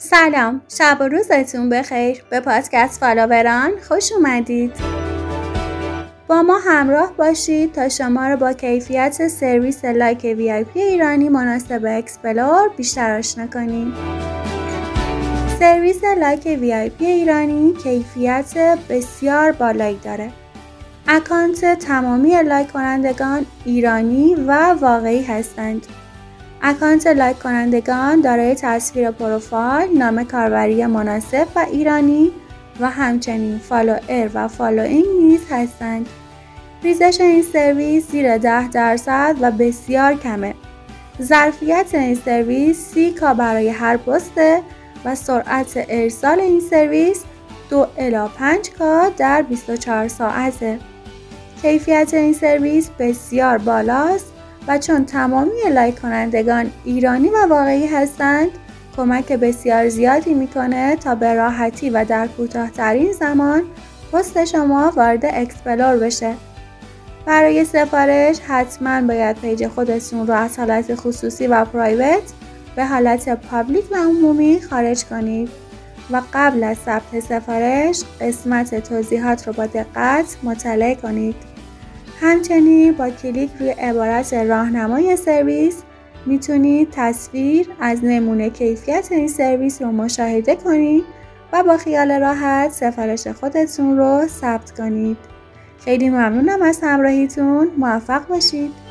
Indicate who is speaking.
Speaker 1: سلام، شب و روزتون بخیر. به پادکست فالووران خوش اومدید. با ما همراه باشید تا شما رو با کیفیت سرویس لایک VIP ایرانی مناسب اکسپلور بیشتر آشنا کنیم. سرویس لایک VIP ایرانی کیفیت بسیار بالایی داره. اکانت تمامی لایک کنندگان ایرانی و واقعی هستند. اکانت لایک کنندگان دارای تصویر پروفایل، نام کاربری مناسب و ایرانی و همچنین فالوئر و فالوینگ نیز هستند. ریزش این سرویس زیر 10% و بسیار کمه. ظرفیت این سرویس 30K برای هر پسته و سرعت ارسال این سرویس 2 الی 5K در 24 ساعته. کیفیت این سرویس بسیار بالاست و چون تمامی لایک کنندگان ایرانی و واقعی هستند، کمک بسیار زیادی میکنه تا به راحتی و در کوتاه‌ترین زمان پست شما وارد اکسپلور بشه. برای سفارش حتما باید پیج خودتون رو از حالت خصوصی و پرایوت به حالت پابلیک و عمومی خارج کنید و قبل از ثبت سفارش قسمت توضیحات رو با دقت مطالعه کنید. همچنین با کلیک روی عبارت راهنمای سرویس میتونید تصویر از نمونه کیفیت این سرویس رو مشاهده کنید و با خیال راحت سفارش خودتون رو ثبت کنید. خیلی ممنونم از همراهیتون. موفق باشید.